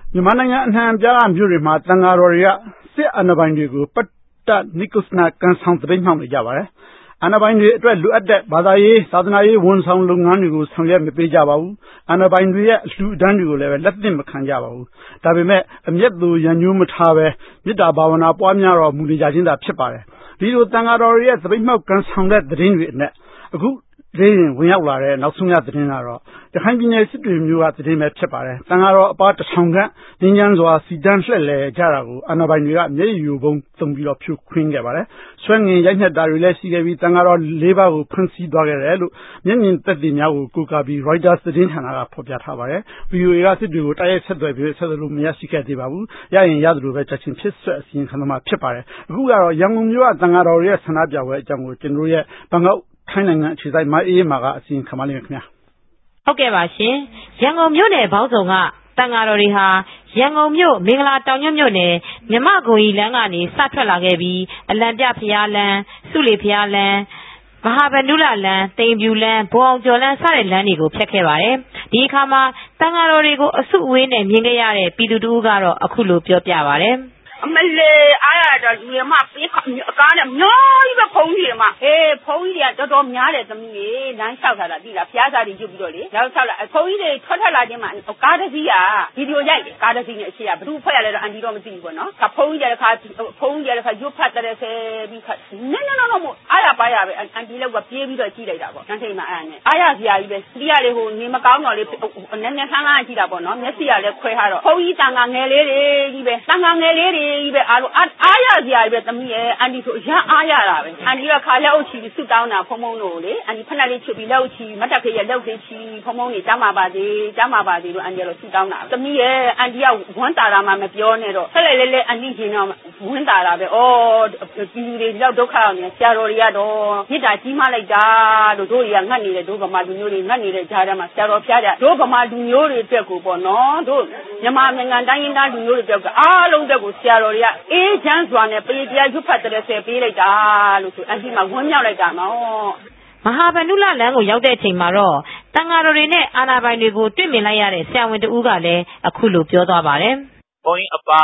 မြန်မာနိုင်ငံအနှံ့အပြားကမြို့တွေမှာသံဃာတော်တွေကစစ်အာဏာပိုင်တွေကိုပတ္တနိကုစ္စနကံဆောင်သပိတ်မှောက်နေကြပါတယ်။အာဏာပိုင်တွေအတွက်လိုအပ်တဲ့ဘာသာရေးသာသနာရေးဝန်ဆောင်လုပ်ငန်းတွေကိုဆောင်ရွက်မပေးကြပါဘူး။အာဏာပိုင်တွေရဲ့အလှူအတန်းတွေကိုလည်းလက်သင့်မခံကြပါဘူး။ဒါပေမဲ့အမျက်သူရန်ညှိုးမထားပဲမေတ္တာဘာဝနာပွားများတော်မူနေကြခြင်းသာဖြစ်ပါတယ်။ဒီလိုသံဃာတော်တွေရဲ့သပိတ်မှောက်ကံဆောင်တဲ့သတင်းတွေနဲ့အခုလေးဝင်ရောက်လာတဲ့နောက်ဆုံးရသတင်းကတော့ရခိုင်ပြည်နယ်စစ်တွေမျိုးကသတင်းပဲဖြစ်ပါတယ်။တန်ဃာတော်အပါ1000ခန့်ငင်းချမ်းစွာစီတန်းလှည့်လည်ကြတာကိုအာဏာပိုင်တွေကမျက်ရည်ယိုဗုံးသုံးပြီးဖြိုခွင်းခဲ့ပါတယ်။ဆွဲငင်ရိုက်နှက်တာတွေလည်းရှိခဲ့ပြီးတန်ဃာတော်4ပါးကိုဖမ်းဆီးသွားခဲ့တယ်လို့မျက်မြင်သက်သေများကိုကိုးကားပြီး Reuters သတင်းဌာနကဖော်ပြထားပါတယ်။ VOA ကစစ်တွေကိုတိုက်ရိုက်ဆက်သွယ်ပြီးဆက်သွယ်လို့မရရှိခဲ့သေးပါဘူး။ရရင်ရသလိုပဲချက်ချင်းဖြစ်ဆွဲအစီရင်ခံမှာဖြစ်ပါတယ်။အခုကတော့ရန်ကုန်မြို့ကတန်ဃာတော်တွေရဲ့ဆန္ဒပြပွဲအကြောင်းကိုကျွန်တော်ရဲ့ဘန်ကောက်ထိုင်းနိုင်ငံအခြေစိုက်မအေးမာကအစီရင်ခံပါလိမ့်မယ်ခင်ဗျာဟုတ်ကဲ့ပါရှင်ရန်ကုန်မြို့နယ်ဘောင်းဆောင်ကတန်ဃာတော်တွေဟာရန်ကုန်မြို့မင်္ဂလာတောင်ညွန့်မြို့နယ်မြမဂုံရီလမ်းကနေစထွက်လာခဲ့ပြီးအလံပြဖျားလမ်းစုလီဖျားလမ်းမဟာဗန္ဓုလလမ်းတိမ်ပြူလမ်းဘွန်အောင်ကျော်လမ်းစတဲ့လမ်းတွေကိုဖြတ်ခဲ့ပါတယ်ဒီအခါမှာတန်ဃာတော်တွေကိုအစုအဝေးနဲ့မြင်ခဲ့ရတဲ့ပြည်သူတို့ကတော့အခုလိုပြောပြပါတယ်အမလေးအားရတော့လူရမပေးအကားနဲ့များကြီးပဲဖုံးကြီးမှာဖုံးကြီးကတော်တော်များတယ်သမီးလေးလမ်းလျှောက်ထားတာသိလားဖျားစားတွေကျွတ်ပြီးတော့လေနောက်လျှောက်လာဖုံးကြီးတွေထွက်လာခြင်းမှာကားတစ်စီးကဗီဒီယိုရိုက်တယ်ကားတစ်စီးနဲ့အရှိကဘသူဖွဲ့ရလဲတော့အန်တီတော့မသိဘူးပေါ့နော်ဖုံးကြီးကဖုံးကြီးကရွတ်ဖတ်တဲ့ဆဲပြီးနော်မို့အားရပါရပဲအန်တီလောက်ကပြေးပြီးတော့ကြည့်လိုက်တာပေါ့တန်းထိန်မှာအဲ့နဲ့အားရစရာကြီးပဲစီးရလေဟိုနေမကောင်းတော့လေနည်းနည်းဆန်းဆန်းကြည့်တာပေါ့နော်မျက်စိကလည်းခွဲထားတော့ဖုံးကြီးတန်ငါငယ်လေးတွေကြီးပဲတန်ငါငယ်လေးတွေကြီးပဲအားရစရာပဲသမီးရဲ့အန်တီဆိုရအားရတာပဲအန်တီကခါလက်အုပ်ချီပြီးဆုတောင်းတာဖုံဖုံတို့လေအန်တီဖက်လက်လေးချွတ်ပြီးလက်အုပ်ချီမတ်တက်ဖေးရဲ့လက်အုပ်လေးချီဖုံဖုံတွေကြားမှာပါသေးလို့အန်တီကတော့ဆုတောင်းတာသမီးရဲ့အန်တီကဝမ်းတာတာမှမပြောနဲ့တော့ဆက်လက်လဲအန်တီရှင်တော့ဝမ်းတာတာပဲပြည်သူတွေတော့ဒုက္ခရောက်နေဆရာတော်တွေကတော့မြစ်တာကြီးမလိုက်တာလို့တို့တွေကငတ်နေတဲ့တို့ဗမာလူမျိုးတွေငတ်နေတဲ့ကြားထဲမှာဆရာတော်ဖျားကြတို့ဗမာလူမျိုးတွေအတွက်ကိုပေါ့နော်တို့မြန်မာနိုင်ငံတိုင်းရင်းသားလူမျိုးတွေအတွက်အားလုံးအတွက်ကိုဆရာတော်တွေကအေးချမ်းစွာနဲ့ပေးတရားရွတ်ဖတ်တဲ့ဆယ်ပေးလိုက်တာလို့ဆိုအန်တီမှာဝန်းမြောက်လိုက်တာနော်မဟာဗန္ဓုလလမ်းကိုရောက်တဲ့အချိန်မှာတော့တန်ဃာတော်တွေနဲ့အာဏာပိုင်တွေကိုတွေ့မြင်လိုက်ရတဲ့ဆရာဝန်တဦးကလည်းအခုလိုပြောသွားပါတယ်ဘုန်းကြီးအပါ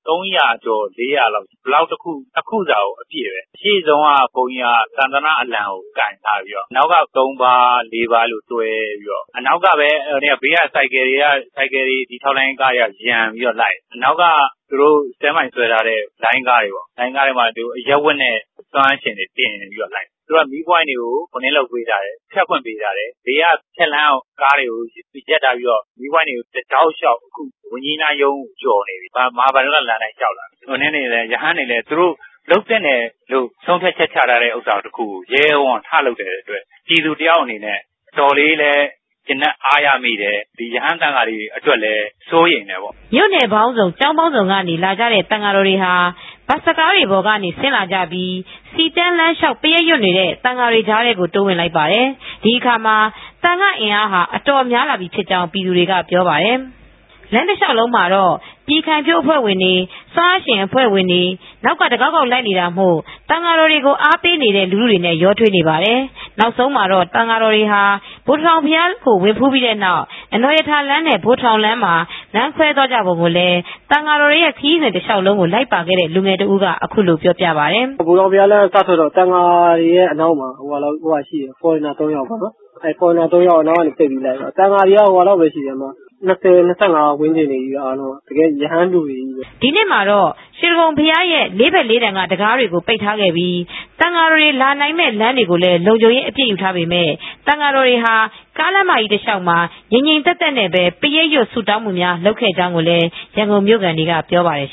300ကျော်400လောက်ဘလောက်တစ်ခုစာကိုအပြည့်ပဲအရှိဆုံးကဘုန်းကြီးကသန္တနာအလံကိုကင်ထားပြီးတော့နောက်က3ပါး4ပါးလို့တွဲပြီးတော့အနောက်ကပဲဘေးကစိုက်ကယ်တွေဒီထောက်လိုင်းကားတွေကရံပြီးတော့လိုက်အနောက်ကသူတို့စဲမိုင်ဆွဲထားတဲ့လိုင်းကားတွေပေါ့လိုင်းကားတွေမှာသူအရက်ဝက်နဲ့စွမ်းရှင်တွေတင်ပြီးတော့လိုက်သူကမီးပွိုင်းတွေကိုခொနင်းလောက်ပေးကြတယ်ဖြတ်ခွင့်ပေးကြတယ်ဘေးကဖြက်လန်းကားတွေကိုရက်တာပြီးတော့မီးပွိုင်းတွေကိုတောက်လျှောက်အခုဝင်းကြီးနာယုံကြော်နေပြီမဟာဗန္ဓုလလမ်းတိုင်းကြောက်လာခொနင်းနေလဲရဟန်းနေလဲသူတို့လုတ်တဲ့နယ်လို့ဆုံးဖြတ်ချက်ချထားတဲ့ဥစ္စာတခုရဲဝံထလုပ်တဲ့အတွက်ပြည်သူတယောက်အနေနဲ့တော်လေးလဲကျင်နဲ့အားရမိတယ်ဒီရဟန်းတန်ဃာတွေအတွက်လည်းစိုးရိမ်တယ်ပေါ့မြို့နယ်ပေါင်းစုံကျောင်းပေါင်းစုံကနေလာကြတဲ့တန်ဃာတော်တွေဟာဘတ်စကားတွေပေါ်ကနေဆင်းလာကြပြီးစီတန်းလမ်းလျှောက်ပရိတ်ရွတ်နေတဲ့တန်ဃာတွေကြားထဲကိုတိုးဝင်လိုက်ပါတယ်ဒီအခါမှာတန်ဃာအင်အားဟာအတော်များလာပြီဖြစ်ကြောင်းပြည်သူတွေကပြောပါတယ်လမ်းတစ်လျှောက်လုံးမှာတော့ပြည်ခိုင်ဖြိုးအဖွဲ့ဝင်တွေစားရှင်အဖွဲ့ဝင်တွေနောက်ကတကောက်ကောက်လိုက်နေတာမို့တန်ဃာတော်တွေကိုအားပေးနေတဲ့လူလူတွေနဲ့ရောထွေးနေပါတယ်နောက်ဆုံးမှာတော့တန်ဃာတော်တွေဟာဘိုးထောင်ဖျားကိုဝင်ဖူးပြီးတဲ့နောက်အနော်ရထာလမ်းနဲ့ဘိုးထောင်လမ်းမှာလမ်းခွဲသွားကြပုံကိုလည်းတန်ဃာတော်တွေရဲ့ခီးစဉ်တစ်လျှောက်လုံးကိုလိုက်ပါခဲ့တဲ့လူငယ်တဦးကအခုလိုပြောပြပါတယ်ဘိုးထောင်ဖျားလမ်းစထွက်တော့တန်ဃာတွေရဲ့အနောက်မှာဟိုရှိတယ် foreigner 3ယောက်ပေါ့နော်foreigner 3ယောက်အနောက်ကနေပြစ်ပြီးလိုက်တော့တန်ဃာတွေကလောက်ပဲရှိတယ်မှာ20-25ဝင်းကျင်နေပြီအားလုံးတကယ်ရဟန်းလူတွေကြီးပဲဒီနေ့မှာတော့ရွှေကုံဘုရားရဲ့လေးဘက်လေးတန်ကတကားတွေကိုပိတ်ထားခဲ့ပြီးတန်ဃာတော်တွေလာနိုင်မဲ့လမ်းတွေကိုလည်းလုံခြုံရေးအပြည့်ယူထားပေမဲ့တန်ဃာတော်တွေဟာကားလမ်းမကြီးတစ်လျှောက်မှာငြိမ်ငြိမ်သက်သက်နဲ့ပဲပရိတ်ရွတ်ဆူတောင်းမှုများလုပ်ခဲ့ကြောင်းကိုလည်းရန်ကုန်မြို့ကန်တွေကပြောပါတယ်